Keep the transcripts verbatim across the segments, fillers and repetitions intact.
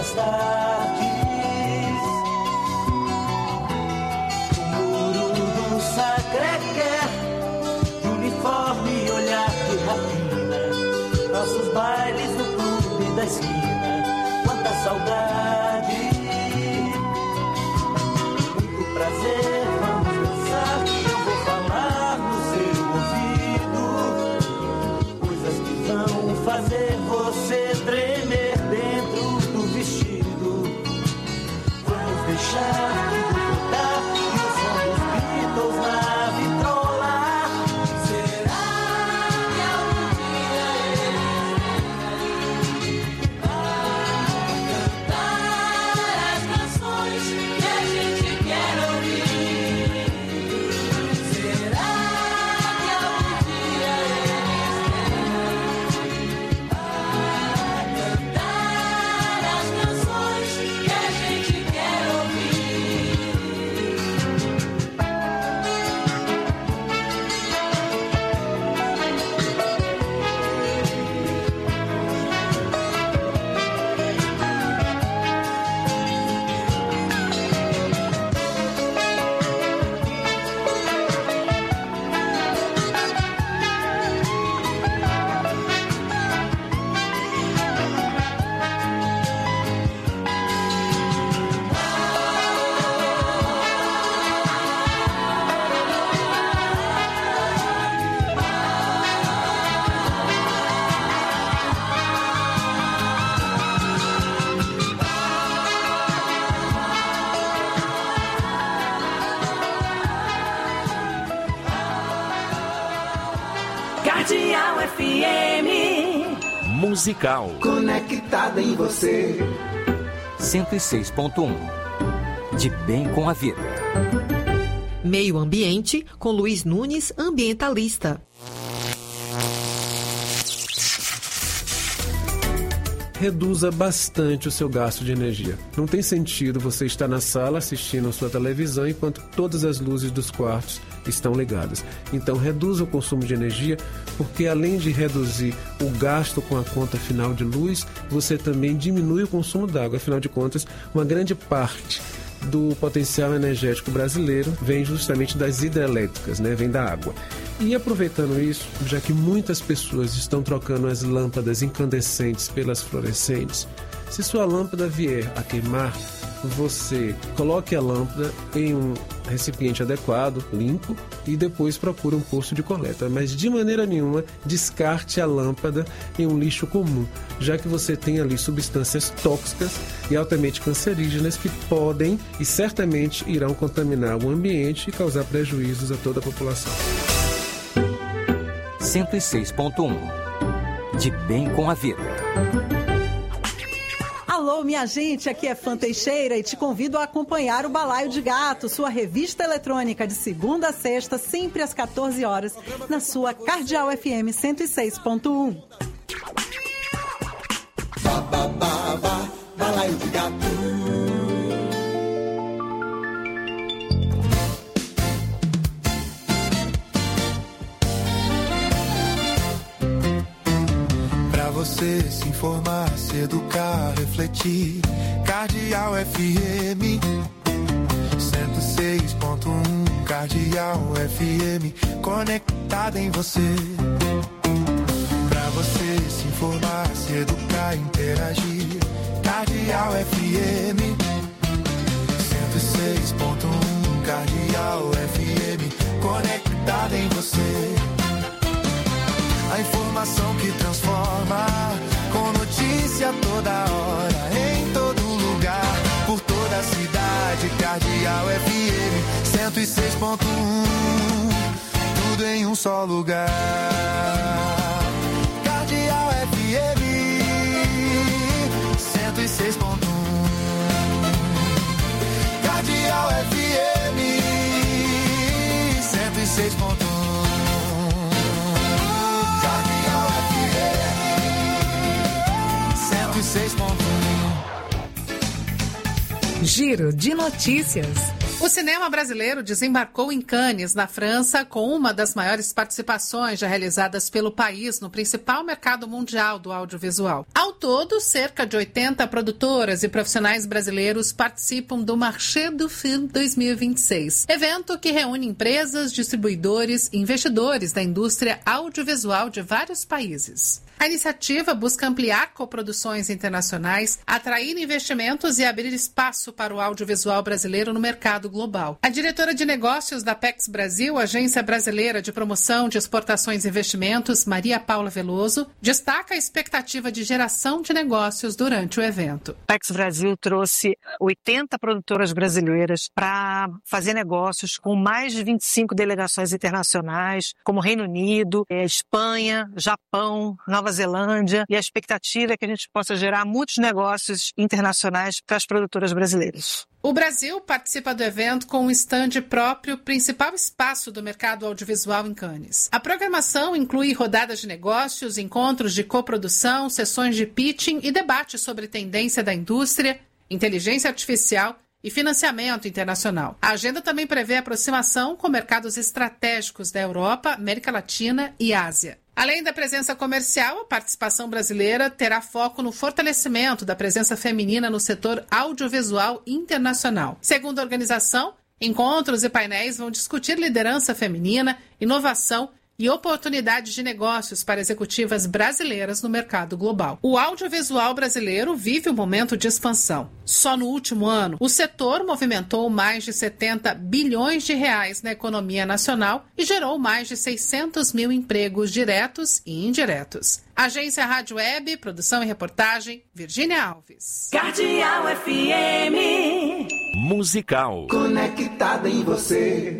das tardes. O muro do Sacré-Cœur, de uniforme e olhar de rapina. Nossos bailes no clube da esquina. Quanta saudade. Muito prazer, vamos dançar. Eu vou falar no seu ouvido coisas que vão fazer você tremer dentro do vestido. Vamos deixar tudo voltar e o som dos Beatles na vitrola. Será que algum dia ele cantar as canções que a gente quer ouvir? Será que algum dia cantar as canções que a gente quer ouvir? Cardeal F M. Musical. Conectada em você. cento e seis ponto um. De bem com a vida. Meio Ambiente, com Luiz Nunes, ambientalista. Reduza bastante o seu gasto de energia. Não tem sentido você estar na sala assistindo a sua televisão enquanto todas as luzes dos quartos estão ligadas. Então, reduza o consumo de energia, porque além de reduzir o gasto com a conta final de luz, você também diminui o consumo d'água. Afinal de contas, uma grande parte do potencial energético brasileiro vem justamente das hidrelétricas, né? Vem da água. E aproveitando isso, já que muitas pessoas estão trocando as lâmpadas incandescentes pelas fluorescentes, se sua lâmpada vier a queimar, você coloque a lâmpada em um recipiente adequado, limpo, e depois procure um posto de coleta. Mas de maneira nenhuma descarte a lâmpada em um lixo comum, já que você tem ali substâncias tóxicas e altamente cancerígenas que podem e certamente irão contaminar o ambiente e causar prejuízos a toda a população. cento e seis ponto um. De bem com a vida. Alô, minha gente, aqui é Fã Teixeira e te convido a acompanhar o Balaio de Gato, sua revista eletrônica de segunda a sexta, sempre às quatorze horas, na sua Cardeal F M cento e seis ponto um. Ba, ba, ba, ba, Balaio de Gato. Você se informar, se educar, refletir. Cardeal F M cento e seis ponto um. Cardeal F M conectada em você. Pra você se informar, se educar, interagir. Cardeal F M cento e seis ponto um. Cardeal F M conectada em você. A informação que transforma, com notícia toda hora, em todo lugar, por toda a cidade. Cardeal F M cento e seis ponto um, tudo em um só lugar. Cardeal F M cento e seis ponto um. Cardeal F M cento e seis ponto um. Giro de notícias. O cinema brasileiro desembarcou em Cannes, na França, com uma das maiores participações já realizadas pelo país no principal mercado mundial do audiovisual. Ao todo, cerca de oitenta produtoras e profissionais brasileiros participam do Marché du Film dois mil e vinte e seis, evento que reúne empresas, distribuidores e investidores da indústria audiovisual de vários países. A iniciativa busca ampliar coproduções internacionais, atrair investimentos e abrir espaço para o audiovisual brasileiro no mercado global. A diretora de negócios da Pex Brasil, Agência Brasileira de Promoção de Exportações e Investimentos, Maria Paula Veloso, destaca a expectativa de geração de negócios durante o evento. A Pex Brasil trouxe oitenta produtoras brasileiras para fazer negócios com mais de vinte e cinco delegações internacionais, como Reino Unido, Espanha, Japão, Nova Zelândia, e a expectativa é que a gente possa gerar muitos negócios internacionais para as produtoras brasileiras. O Brasil participa do evento com um estande próprio, principal espaço do mercado audiovisual em Cannes. A programação inclui rodadas de negócios, encontros de coprodução, sessões de pitching e debates sobre tendência da indústria, inteligência artificial e financiamento internacional. A agenda também prevê aproximação com mercados estratégicos da Europa, América Latina e Ásia. Além da presença comercial, a participação brasileira terá foco no fortalecimento da presença feminina no setor audiovisual internacional. Segundo a organização, encontros e painéis vão discutir liderança feminina, inovação e oportunidades de negócios para executivas brasileiras no mercado global. O audiovisual brasileiro vive um momento de expansão. Só no último ano, o setor movimentou mais de setenta bilhões de reais na economia nacional e gerou mais de seiscentos mil empregos diretos e indiretos. Agência Rádio Web, produção e reportagem, Virgínia Alves. Cardeal F M. Musical. Conectada em você.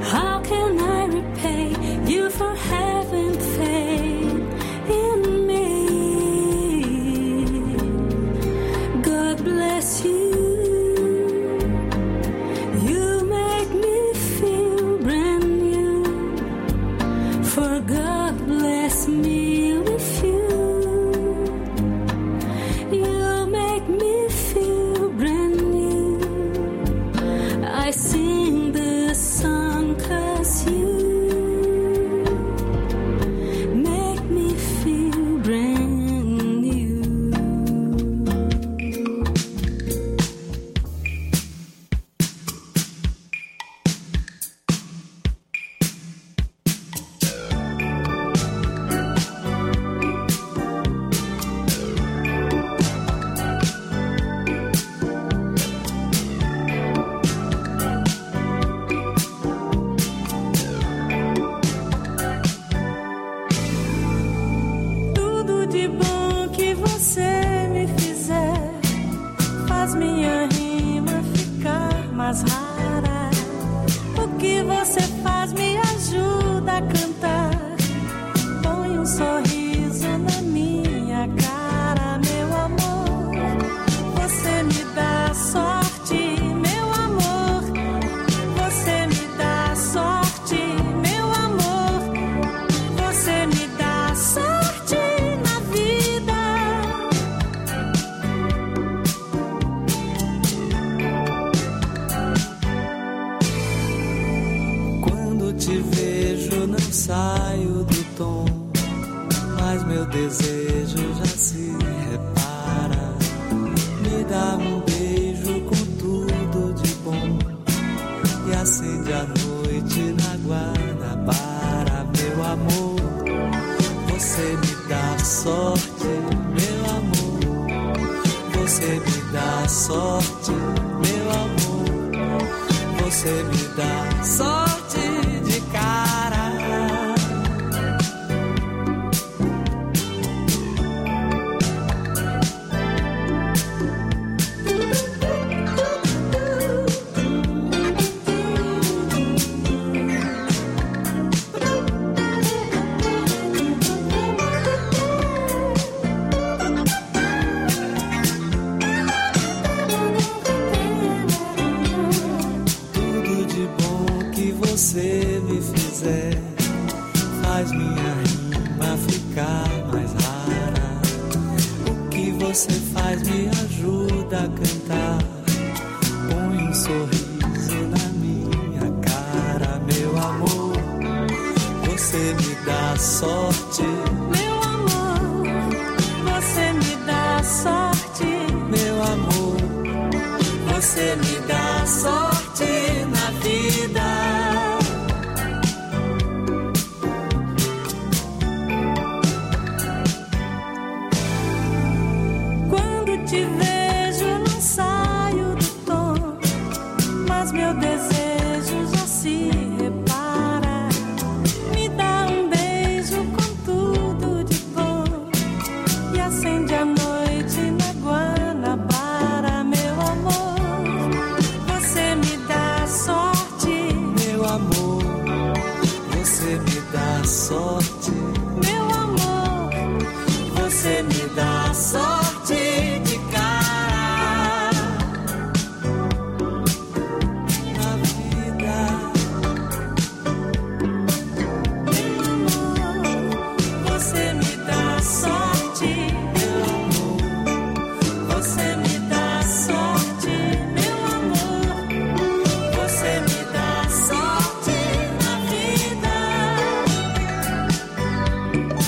For having faith in me. bless me with you. You make me feel brand new. I sing this song 'cause you make me feel brand new. Tudo de bom que você me fizer faz minha rima ficar mais rara. O que você faz me ajuda a cantar. Põe um sorriso na minha cara, meu amor. Você me dá sorte, meu amor. Você me dá sorte, meu amor. Você me dá sorte na vida. Quando te vejo não saio do tom, mas meu desejo já se repara. Me dá um beijo com tudo de bom e acende a noite na Guanabara, meu amor. Você me dá sorte, meu amor. Você me dá sorte, meu amor. Você me dá sorte de cara. Tudo de bom que você me fizer faz minha rima ficar mais rara. O que você faz me ajuda a cantar. Põe um sorriso na minha cara, meu amor. Você me dá sorte, Meu amor, você me dá sorte. meu amor. Você me dá sorte na vida. Quando te vejo não saio do tom, mas meu desejo já se repara. Me dá um beijo com tudo de bom e acende a noite na Guanabara, meu amor. Você me dá sorte, Meu amor, você me dá sorte. meu amor. Você me dá sorte de cara na vida. Você me dá sorte, Meu amor, você me dá sorte, meu amor. você me dá sorte na vida.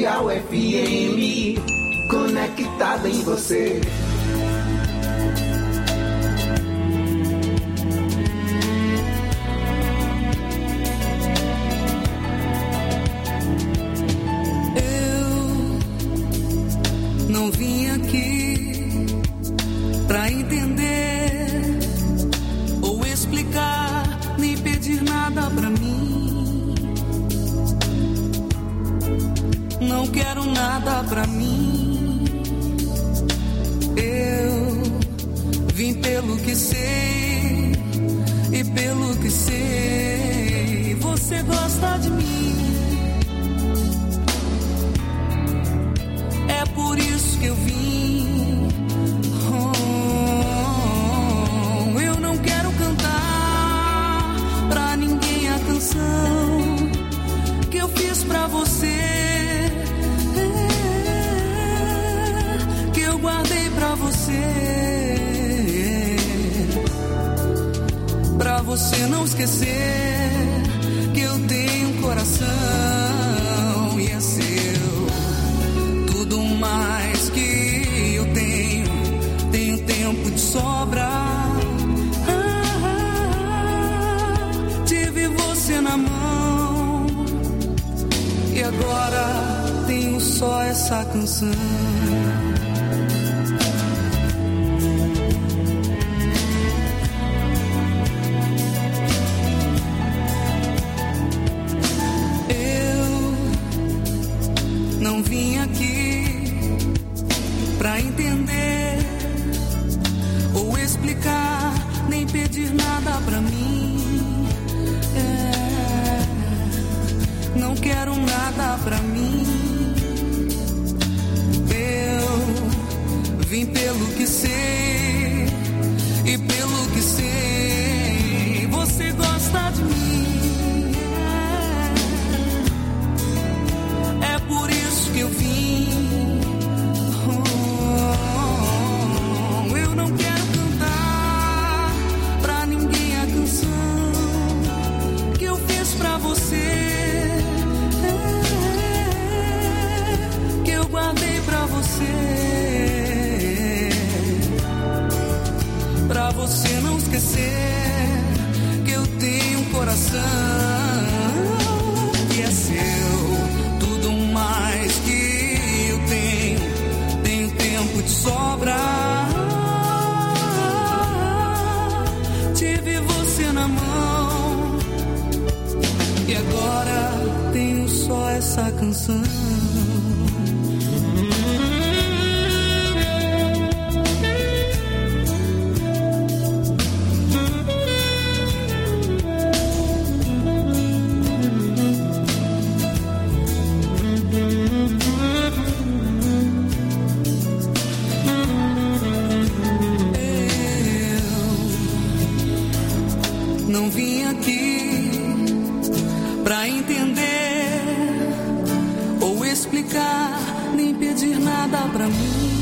Cardeal F M, conectada em você. Não vim aqui pra entender ou explicar, nem pedir nada pra mim. Não quero nada pra mim. Eu vim pelo que sei e pelo que sei. Você gosta de mim. É por isso que eu vim. Oh, eu não quero cantar pra ninguém a canção que eu fiz pra você, que eu guardei pra você, pra você não esquecer que eu tenho um coração e é seu. Tudo mais que eu tenho, tenho tempo de sobra. Ah, tive você na mão e agora tenho só essa canção. Não vim aqui pra entender ou explicar, nem pedir nada pra mim. É, não quero nada pra mim. Eu vim pelo que sei e pelo que sei. Você gosta de mim. É por isso que eu vim. Oh, eu não quero cantar pra ninguém a canção que eu fiz pra você, que eu guardei pra você, pra você não esquecer que eu tenho um coração que é seu. Tudo mais que eu tenho, tenho tempo de sobra. Tive você na mão e agora tenho só essa canção. Não vim aqui pra entender ou explicar, nem pedir nada pra mim.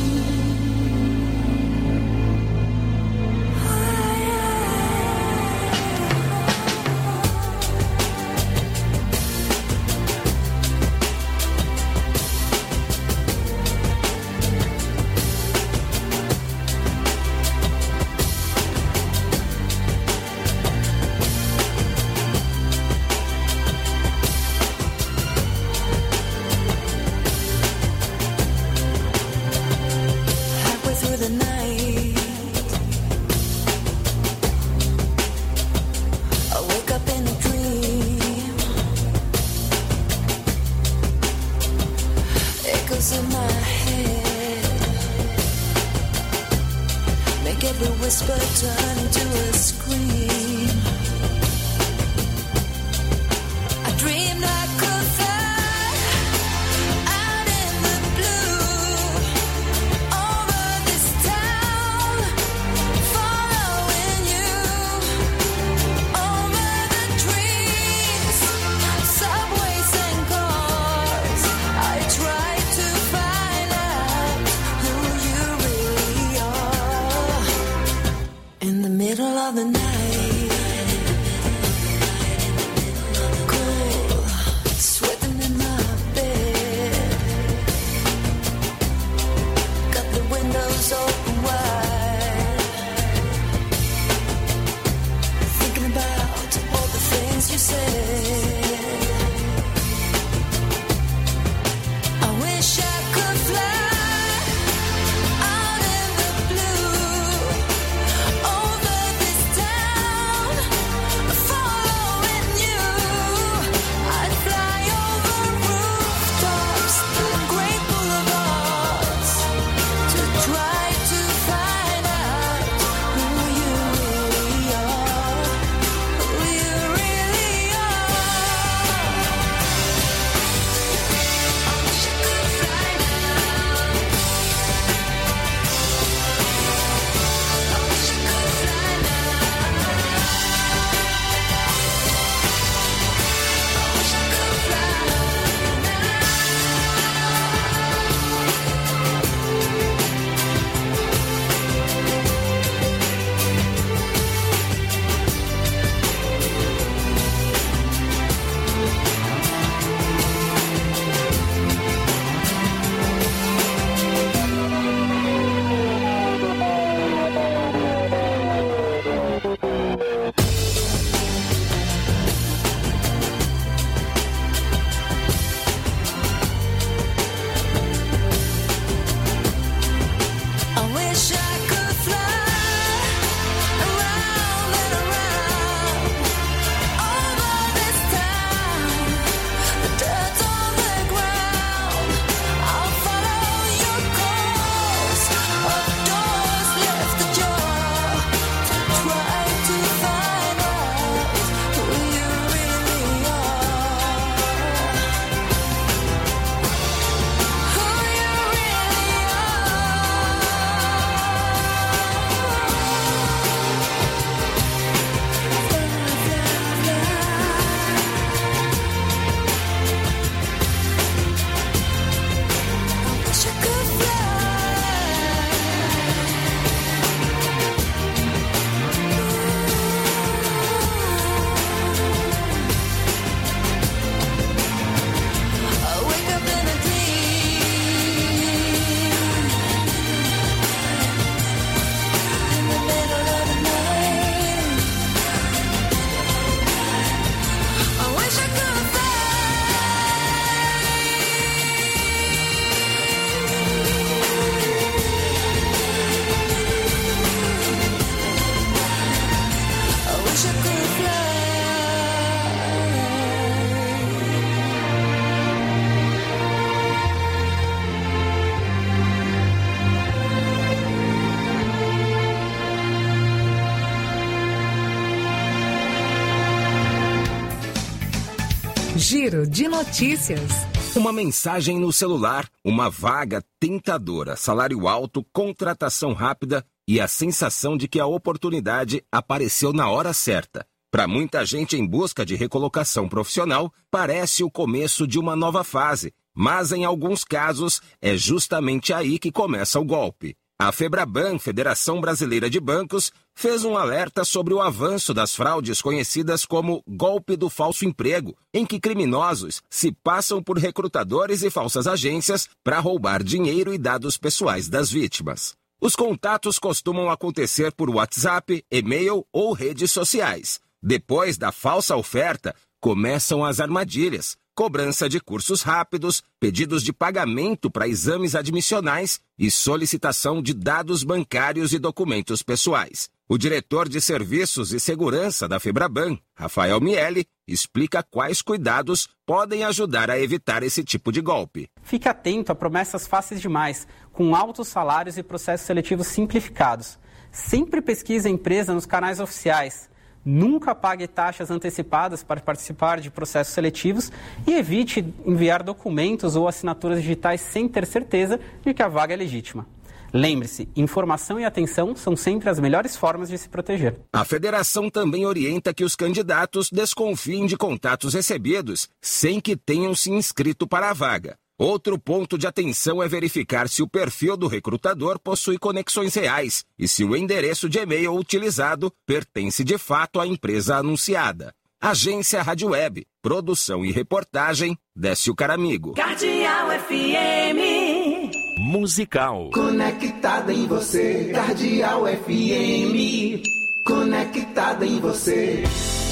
Giro de notícias. Uma mensagem no celular, uma vaga tentadora, salário alto, contratação rápida e a sensação de que a oportunidade apareceu na hora certa. Para muita gente em busca de recolocação profissional, parece o começo de uma nova fase, mas em alguns casos é justamente aí que começa o golpe. A Febraban, Federação Brasileira de Bancos, fez um alerta sobre o avanço das fraudes conhecidas como golpe do falso emprego, em que criminosos se passam por recrutadores e falsas agências para roubar dinheiro e dados pessoais das vítimas. Os contatos costumam acontecer por WhatsApp, e-mail ou redes sociais. Depois da falsa oferta, começam as armadilhas. Cobrança de cursos rápidos, pedidos de pagamento para exames admissionais e solicitação de dados bancários e documentos pessoais. O diretor de Serviços e Segurança da Febraban, Rafael Miele, explica quais cuidados podem ajudar a evitar esse tipo de golpe. Fique atento a promessas fáceis demais, com altos salários e processos seletivos simplificados. Sempre pesquise a empresa nos canais oficiais. Nunca pague taxas antecipadas para participar de processos seletivos e evite enviar documentos ou assinaturas digitais sem ter certeza de que a vaga é legítima. Lembre-se, informação e atenção são sempre as melhores formas de se proteger. A federação também orienta que os candidatos desconfiem de contatos recebidos sem que tenham se inscrito para a vaga. Outro ponto de atenção é verificar se o perfil do recrutador possui conexões reais e se o endereço de e-mail utilizado pertence de fato à empresa anunciada. Agência Rádio Web, produção e reportagem, Décio Caramigo. Cardeal F M. Musical. Conectada em você, Cardeal F M. Conectada em você.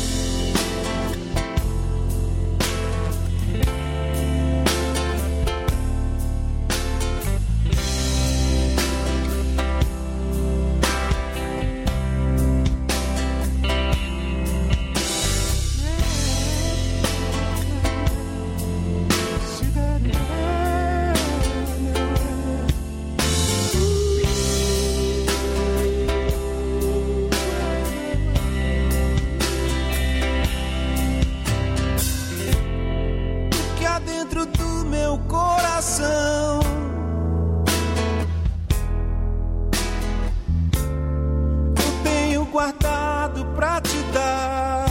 Guardado pra te dar,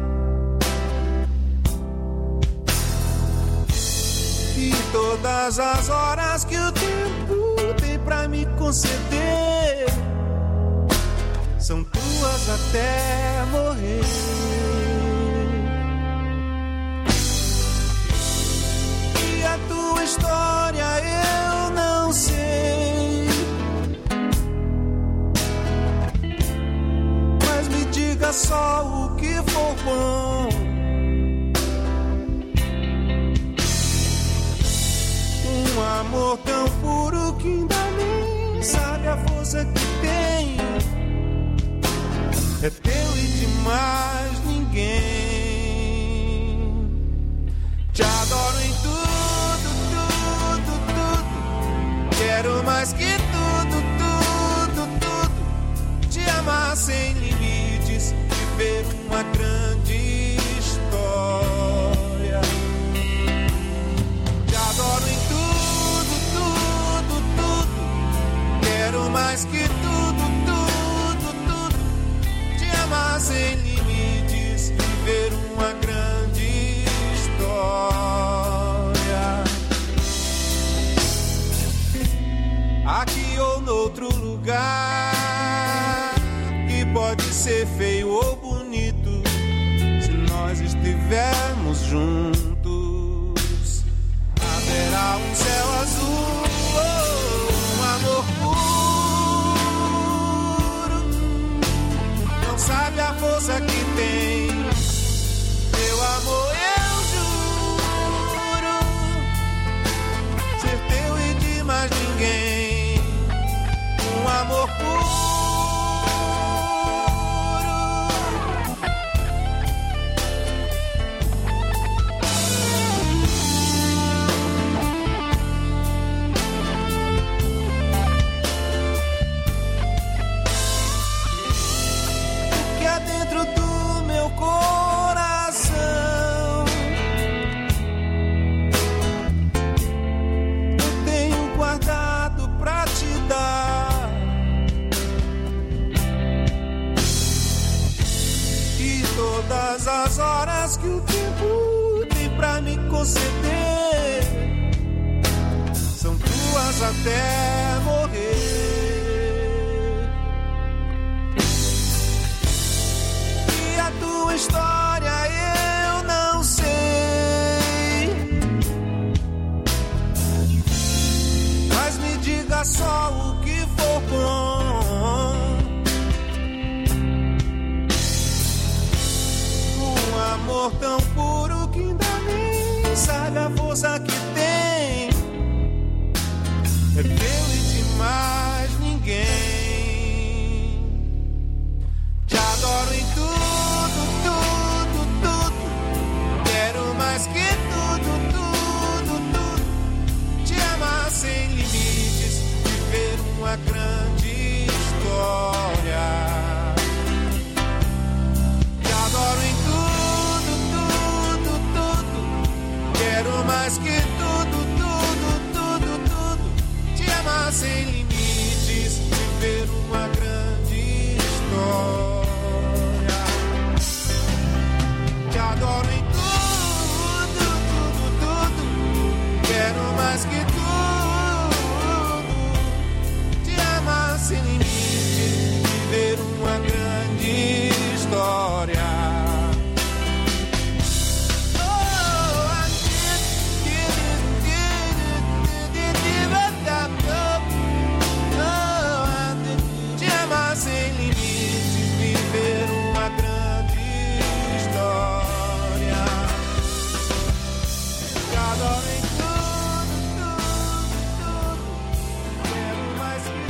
e todas as horas que o tempo tem pra me conceder são tuas até morrer. E a tua história eu não sei, diga só o que for bom. Um amor tão puro que ainda nem sabe a força que tem. É teu e de mais ninguém. Te adoro em tudo, tudo, tudo. Quero mais que tudo, tudo, tudo. Te amar sem limites, viver uma grande história. Te adoro em tudo, tudo, tudo. Quero mais que tudo, tudo, tudo. Te amar sem limites, viver uma grande história. Aqui ou noutro lugar, que pode ser feio ou bonito, se nós estivermos juntos, haverá um céu azul, oh, um amor puro. Não sabe a força que tem, meu amor, eu juro, ser teu e de mais ninguém. Um amor puro. as horas que o tempo tem pra me conceder são tuas até morrer. E a tua história eu não sei, mas me diga só o que for bom. Um amor tão puro que ainda nem sabe a força que tem. É teu e de mais ninguém. Te adoro em tudo, tudo, tudo. Quero mais que tudo, tudo, tudo. Te amar sem limites, viver uma grande história. Te adoro em tudo, tudo, tudo. Quero mais que tudo, tudo, tudo, tudo. Te amar sem limites, viver uma grande história. Te adoro em tudo, tudo, tudo. Quero mais que tudo. Te amar sem limites, viver uma grande história. Sem limites, viver uma grande história. Te adoro em tudo, tudo, tudo. Quero mais que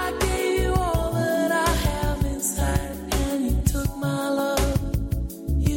you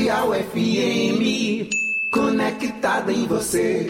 Cardeal F M, conectada em você.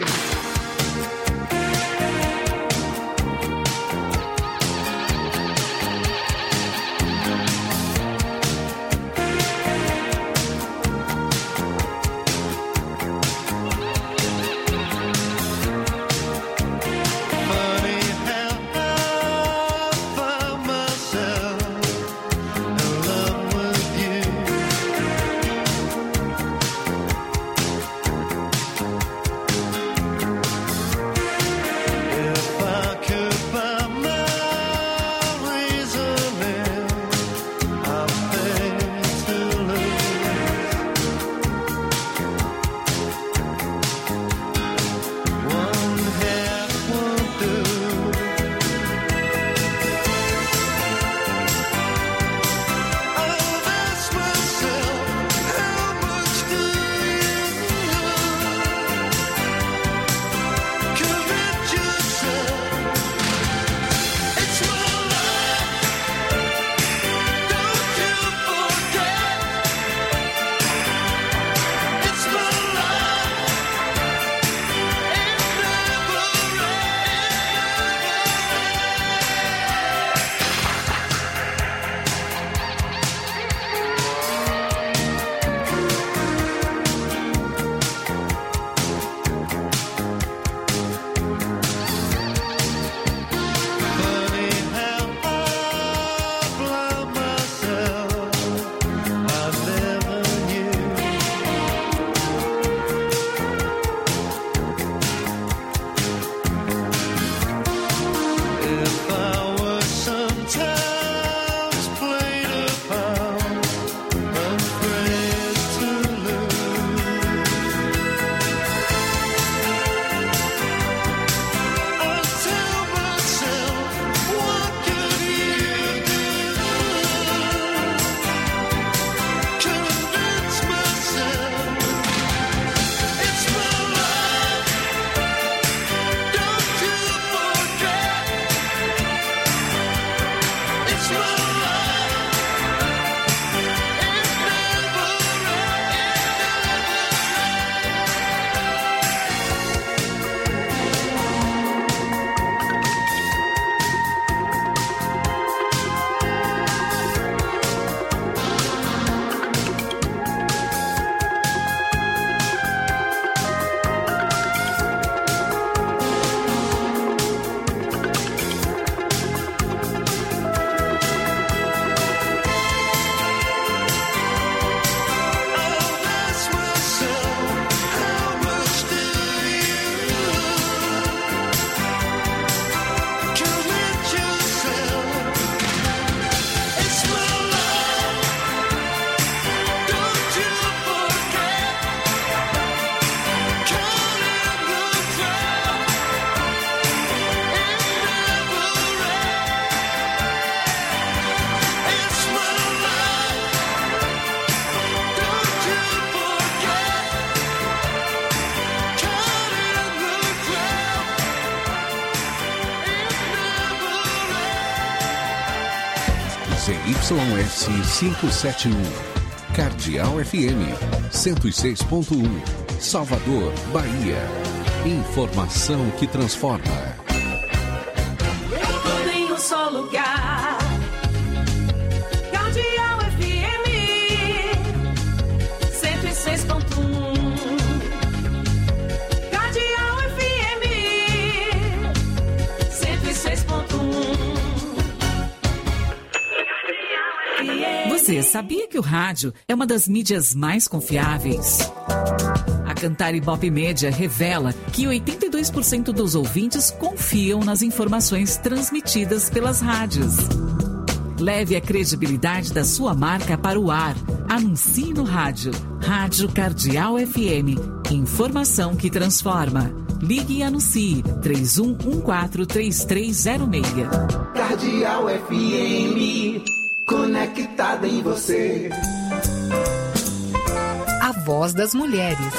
Z Y S quinhentos e setenta e um, Cardeal F M cento e seis ponto um, Salvador, Bahia. Informação que transforma. Tudo em um só lugar. Cardeal F M cento e seis ponto um. Cardeal F M cento e seis ponto um. Você sabia que o rádio é uma das mídias mais confiáveis? A Cantar Ibope Média revela que oitenta e dois por cento dos ouvintes confiam nas informações transmitidas pelas rádios. Leve a credibilidade da sua marca para o ar. Anuncie no rádio. Rádio Cardeal F M. Informação que transforma. Ligue e anuncie três um um quatro, três três zero seis. Cardeal F M, conectada em você. A voz das mulheres.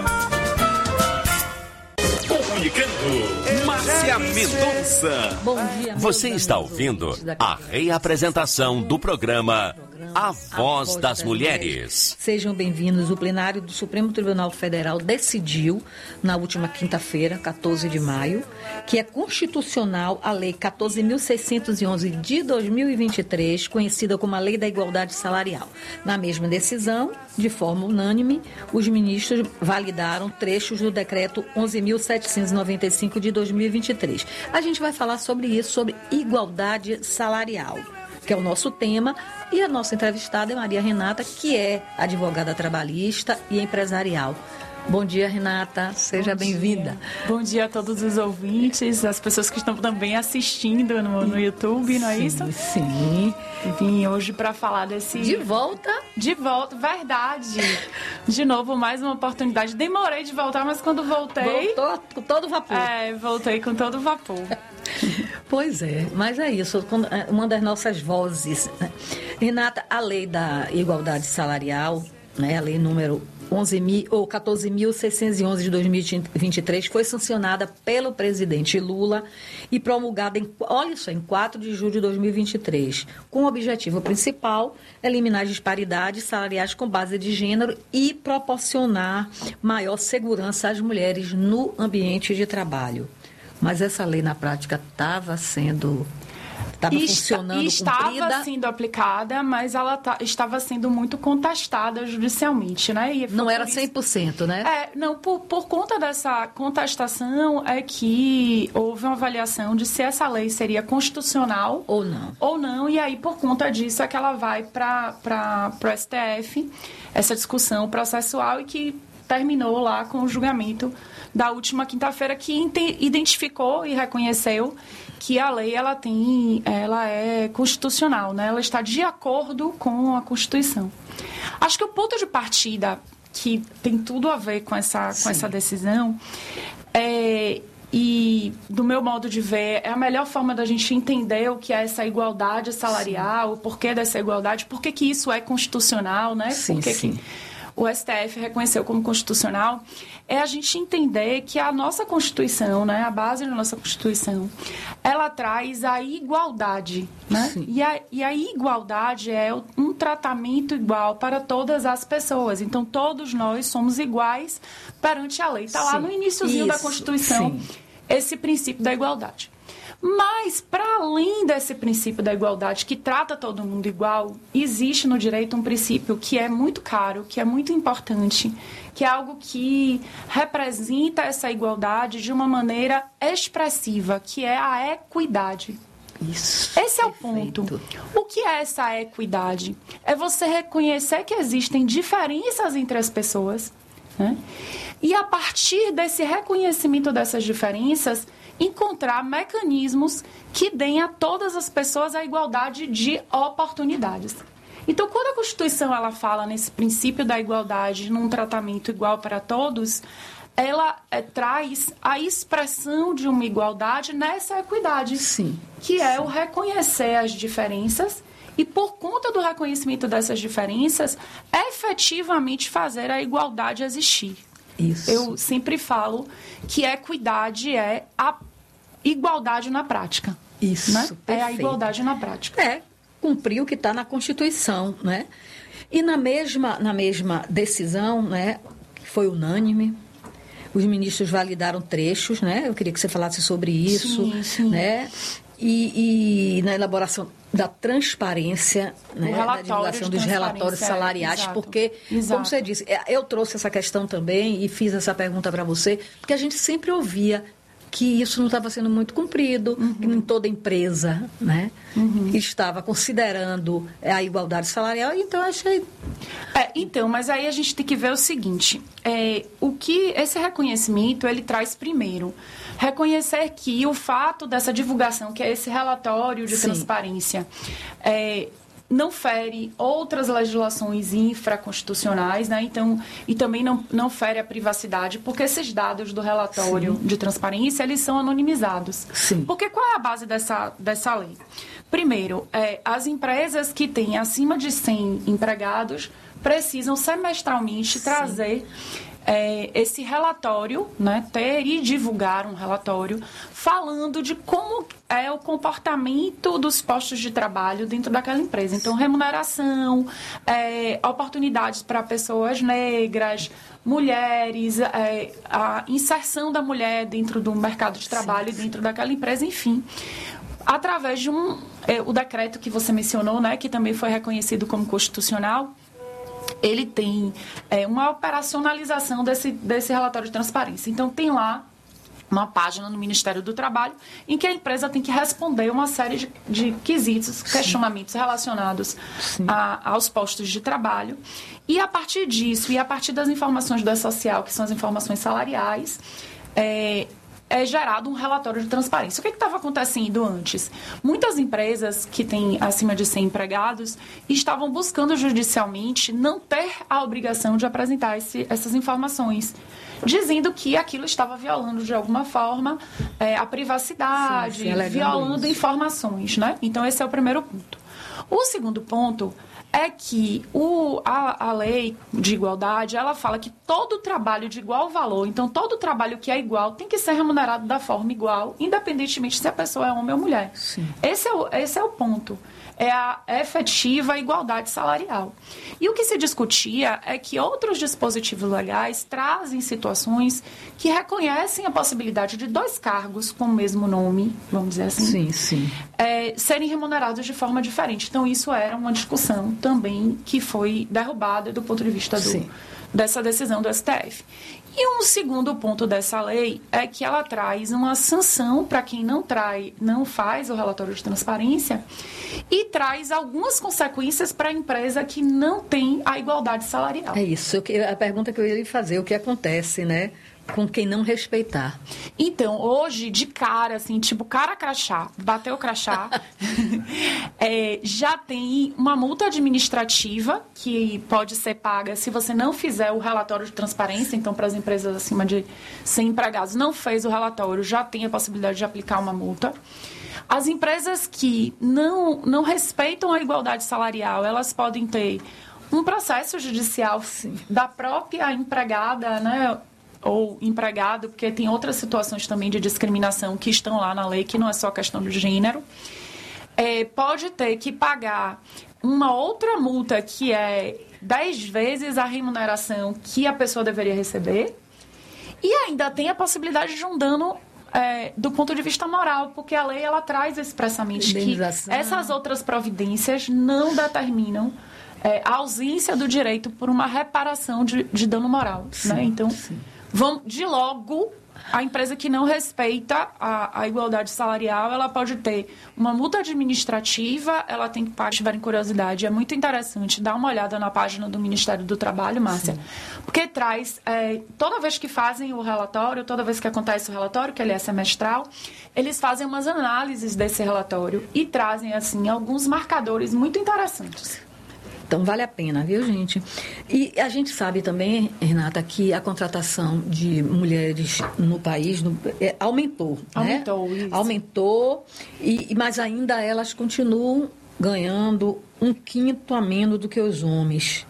Comunicando, Márcia Mendonça. Bom dia, Você está ouvindo a reapresentação do programa A Voz das Mulheres. Sejam bem-vindos. O plenário do Supremo Tribunal Federal decidiu, na última quinta-feira, quatorze de maio, que é constitucional a Lei quatorze mil seiscentos e onze de dois mil e vinte e três, conhecida como a Lei da Igualdade Salarial. Na mesma decisão, de forma unânime, os ministros validaram trechos do decreto onze mil setecentos e noventa e cinco de dois mil e vinte e três. A gente vai falar sobre isso, sobre igualdade salarial, que é o nosso tema, e a nossa entrevistada é Maria Renata, que é advogada trabalhista e empresarial. Bom dia, Renata. Seja bem-vinda. Bom dia a todos os ouvintes, as pessoas que estão também assistindo no, no YouTube, não é sim, isso? Sim. Vim hoje para falar desse... De volta? De volta, verdade. De novo, mais uma oportunidade. Demorei de voltar, mas quando voltei... Voltou com todo vapor. É, voltei com todo vapor. Pois é, mas é isso, uma das nossas vozes. Renata, a lei da igualdade salarial, né, a lei número onze mil, ou quatorze mil seiscentos e onze de dois mil e vinte e três, foi sancionada pelo presidente Lula e promulgada em, olha só, em quatro de julho de dois mil e vinte e três, com o objetivo principal eliminar as disparidades salariais com base de gênero e proporcionar maior segurança às mulheres no ambiente de trabalho. Mas essa lei, na prática, estava sendo... Estava funcionando, estava cumprida. sendo aplicada, mas ela tá, estava sendo muito contestada judicialmente, né? E não era cem por cento, né? É, não, por, por conta dessa contestação é que houve uma avaliação de se essa lei seria constitucional ou não. Ou não, e aí por conta disso é que ela vai para o S T F, essa discussão processual, e que terminou lá com o julgamento da última quinta-feira, que identificou e reconheceu que a lei ela tem, ela é constitucional, né? Ela está de acordo com a Constituição. Acho que o ponto de partida que tem tudo a ver com essa, com essa decisão é, e do meu modo de ver, é a melhor forma da gente entender o que é essa igualdade salarial, sim, o porquê dessa igualdade, por que que isso é constitucional, né? Sim, por que sim. que o S T F reconheceu como constitucional, é a gente entender que a nossa Constituição, né, a base da nossa Constituição, ela traz a igualdade, né? E a, e a igualdade é um tratamento igual para todas as pessoas. Então, todos nós somos iguais perante a lei. Está lá no iniciozinho da Constituição, sim, esse princípio da igualdade. Mas, para além desse princípio da igualdade, que trata todo mundo igual, existe no direito um princípio que é muito caro, que é muito importante, que é algo que representa essa igualdade de uma maneira expressiva, que é a equidade. Isso. Esse é o ponto. O que é essa equidade? É você reconhecer que existem diferenças entre as pessoas, né? E, a partir desse reconhecimento dessas diferenças, encontrar mecanismos que deem a todas as pessoas a igualdade de oportunidades. Então, quando a Constituição ela fala nesse princípio da igualdade, num tratamento igual para todos, ela é, traz a expressão de uma igualdade nessa equidade, sim, que é sim. o reconhecer as diferenças e, por conta do reconhecimento dessas diferenças, efetivamente fazer a igualdade existir. Isso. Eu sempre falo que a equidade é a igualdade na prática. Isso, né? perfeito. É a igualdade na prática. É, cumprir o que está na Constituição, né? E na mesma, na mesma decisão, né, que foi unânime, os ministros validaram trechos, né? Eu queria que você falasse sobre isso, sim, sim. né? E, e na elaboração da transparência, né, da divulgação dos relatórios salariais, exato, porque, exato. como você disse, eu trouxe essa questão também e fiz essa pergunta para você, porque a gente sempre ouvia que isso não estava sendo muito cumprido, uhum. que em toda empresa, né, uhum. estava considerando a igualdade salarial, então eu achei... É, então, mas aí a gente tem que ver o seguinte, é, o que esse reconhecimento, ele traz primeiro, reconhecer que o fato dessa divulgação, que é esse relatório de Sim. transparência, é, não fere outras legislações infraconstitucionais, né? Então, e também não, não fere a privacidade, porque esses dados do relatório Sim. de transparência, eles são anonimizados. Sim. Porque qual é a base dessa, dessa lei? Primeiro, é, as empresas que têm acima de cem empregados precisam semestralmente Sim. trazer é, esse relatório, né, ter e divulgar um relatório falando de como é o comportamento dos postos de trabalho dentro daquela empresa. Então, remuneração, é, oportunidades para pessoas negras, mulheres, é, a inserção da mulher dentro do mercado de trabalho, sim, dentro daquela empresa, enfim. Através de um... É, o decreto que você mencionou, né, que também foi reconhecido como constitucional, ele tem é, uma operacionalização desse, desse relatório de transparência. Então, tem lá uma página no Ministério do Trabalho em que a empresa tem que responder uma série de, de quesitos, sim, questionamentos relacionados a, aos postos de trabalho. E, a partir disso, e a partir das informações do E-Social, que são as informações salariais, é, é gerado um relatório de transparência. O que estava acontecendo antes? Muitas empresas que têm acima de cem empregados estavam buscando judicialmente não ter a obrigação de apresentar esse, essas informações, dizendo que aquilo estava violando de alguma forma é, a privacidade, sim, sim, violando isso. informações, né? Então, esse é o primeiro ponto. O segundo ponto é que o, a, a lei de igualdade, ela fala que todo trabalho de igual valor, então todo trabalho que é igual tem que ser remunerado da forma igual, independentemente se a pessoa é homem ou mulher. Sim. Esse é o, esse é o ponto. É a efetiva igualdade salarial. E o que se discutia é que outros dispositivos legais trazem situações que reconhecem a possibilidade de dois cargos com o mesmo nome, vamos dizer assim, sim, sim. É, serem remunerados de forma diferente. Então, isso era uma discussão também que foi derrubada do ponto de vista do, dessa decisão do S T F. E um segundo ponto dessa lei é que ela traz uma sanção para quem não, trai, não faz o relatório de transparência e traz algumas consequências para a empresa que não tem a igualdade salarial. É isso, a pergunta que eu ia lhe fazer, o que acontece, né, com quem não respeitar? Então, hoje, de cara, assim, tipo, cara crachá, bateu o crachá, é, já tem uma multa administrativa que pode ser paga se você não fizer o relatório de transparência. Então, para as empresas acima de cem empregados, não fez o relatório, já tem a possibilidade de aplicar uma multa. As empresas que não, não respeitam a igualdade salarial, elas podem ter um processo judicial, sim, da própria empregada, né, ou empregado, porque tem outras situações também de discriminação que estão lá na lei, que não é só questão de gênero, é, pode ter que pagar uma outra multa que é dez vezes a remuneração que a pessoa deveria receber, e ainda tem a possibilidade de um dano é, do ponto de vista moral, porque a lei ela traz expressamente que essas outras providências não determinam é, a ausência do direito por uma reparação de, de dano moral, sim, né? Então, sim. Vamos, de logo, a empresa que não respeita a, a igualdade salarial, ela pode ter uma multa administrativa, ela tem que pagar, se tiverem curiosidade. É muito interessante dar uma olhada na página do Ministério do Trabalho, Márcia, sim, porque traz, é, toda vez que fazem o relatório, toda vez que acontece o relatório, que ele é semestral, eles fazem umas análises desse relatório e trazem, assim, alguns marcadores muito interessantes. Então, vale a pena, viu, gente? E a gente sabe também, Renata, que a contratação de mulheres no país no, é, aumentou. Aumentou, né? isso. Aumentou, e, mas ainda elas continuam ganhando um quinto a menos do que os homens.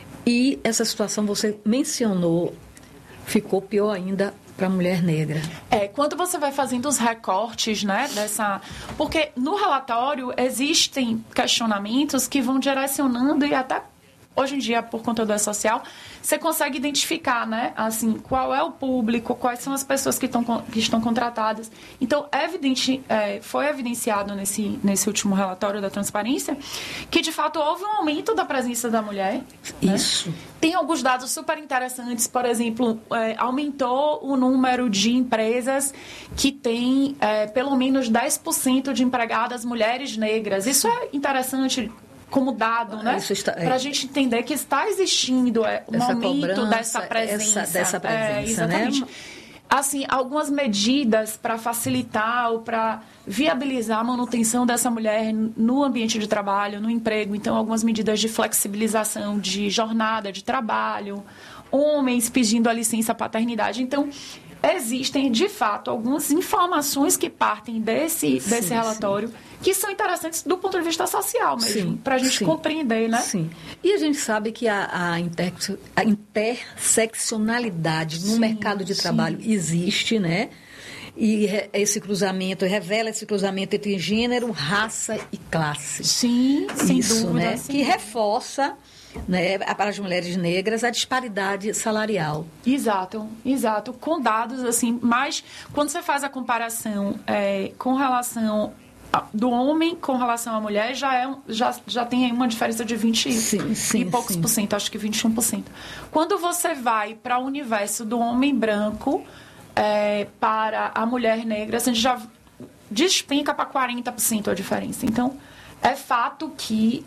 E essa situação, você mencionou, ficou pior ainda para a mulher negra. É, quando você vai fazendo os recortes, né, dessa... Porque no relatório existem questionamentos que vão direcionando e até hoje em dia, por conta do E-Social, você consegue identificar, né, assim, qual é o público, quais são as pessoas que, tão, que estão contratadas. Então, é evidente, é, foi evidenciado nesse, nesse último relatório da transparência que, de fato, houve um aumento da presença da mulher. Isso. Né? Tem alguns dados super interessantes, por exemplo, é, aumentou o número de empresas que têm é, pelo menos dez por cento de empregadas mulheres negras. Isso é interessante como dado, né? É, para a gente entender que está existindo é, um essa aumento cobrança, dessa presença. Essa, dessa presença, é, exatamente. Né? Assim, algumas medidas para facilitar ou para viabilizar a manutenção dessa mulher no ambiente de trabalho, no emprego. Então, algumas medidas de flexibilização de jornada de trabalho, homens pedindo a licença paternidade. Então, existem, de fato, algumas informações que partem desse, Sim, desse relatório sim. que são interessantes do ponto de vista social mesmo, para a gente sim. compreender, né? Sim. E a gente sabe que a, a, inter, a interseccionalidade no sim, mercado de trabalho sim. existe, né? E esse cruzamento, revela esse cruzamento entre gênero, raça e classe. Sim, sem Isso, dúvida. né? Sem que dúvida. reforça, né, para as mulheres negras a disparidade salarial. Exato, exato. Com dados, assim, mas quando você faz a comparação é, com relação a, do homem com relação à mulher, já, é, já, já tem aí uma diferença de vinte sim, sim, e poucos sim. por cento, acho que vinte e um por cento. Quando você vai para o universo do homem branco, é, para a mulher negra, a gente já despenca para quarenta por cento a diferença. Então, é fato que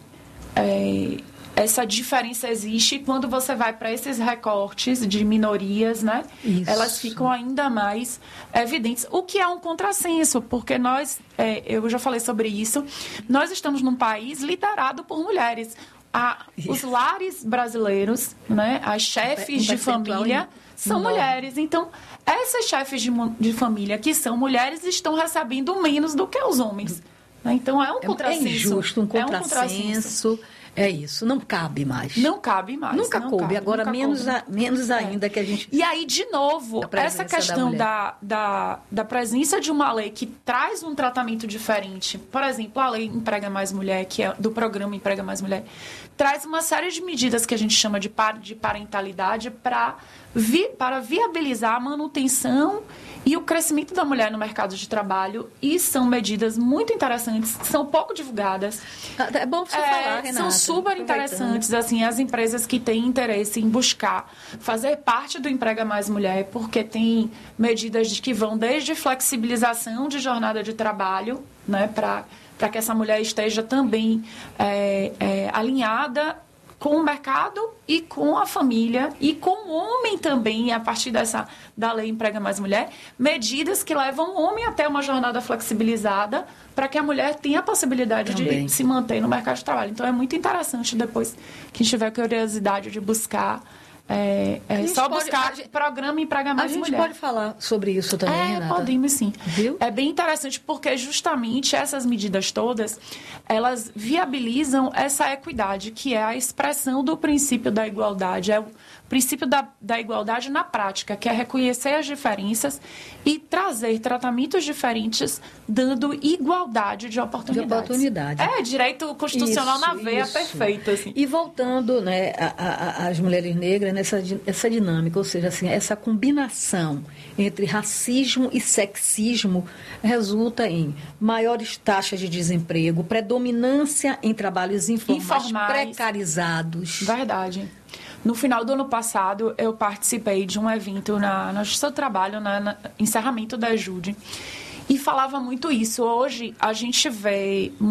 é, essa diferença existe. Quando você vai para esses recortes de minorias, né? Isso. Elas ficam ainda mais evidentes. O que é um contrassenso, porque nós, é, eu já falei sobre isso, nós estamos num país liderado por mulheres. A, os lares brasileiros, né? As chefes Um de família são enorme. mulheres. Então, essas chefes de, de família que são mulheres estão recebendo menos do que os homens. Né? Então, é um contrassenso. É injusto, um É um contrassenso. É isso, não cabe mais. Não cabe mais. Nunca não coube, cabe, agora nunca menos, coube. a, menos ainda que a gente... E aí, de novo, essa questão da, da, da presença de uma lei que traz um tratamento diferente, por exemplo, a lei Emprega Mais Mulher, que é do programa Emprega Mais Mulher, traz uma série de medidas que a gente chama de, par, de parentalidade pra vi, para viabilizar a manutenção e o crescimento da mulher no mercado de trabalho, e são medidas muito interessantes, são pouco divulgadas. É bom você é, falar, Renata. São super interessantes, assim, as empresas que têm interesse em buscar fazer parte do Emprega Mais Mulher, porque tem medidas de que vão desde flexibilização de jornada de trabalho, né, para para que essa mulher esteja também é, é, alinhada com o mercado e com a família e com o homem também, a partir dessa, da lei Emprega Mais Mulher, medidas que levam o homem até uma jornada flexibilizada para que a mulher tenha a possibilidade também de se manter no mercado de trabalho. Então, é muito interessante depois, quem tiver curiosidade de buscar, é, é só pode, buscar gente, programa Emprega Mais Mulher. A gente pode falar sobre isso também, é, Renata? Podemos sim. Viu? É bem interessante porque justamente essas medidas todas, elas viabilizam essa equidade, que é a expressão do princípio da igualdade, é o princípio da, da igualdade na prática, que é reconhecer as diferenças e trazer tratamentos diferentes, dando igualdade de oportunidades. De oportunidade. É, direito constitucional isso, na veia, isso. perfeito. Assim. E voltando, né, às mulheres negras nessa essa dinâmica, ou seja, assim, essa combinação entre racismo e sexismo resulta em maiores taxas de desemprego, predominância em trabalhos informais, informais precarizados. Verdade. No final do ano passado, eu participei de um evento na, na Justiça do Trabalho, na, na encerramento da Ajude, e falava muito isso. Hoje, a gente vê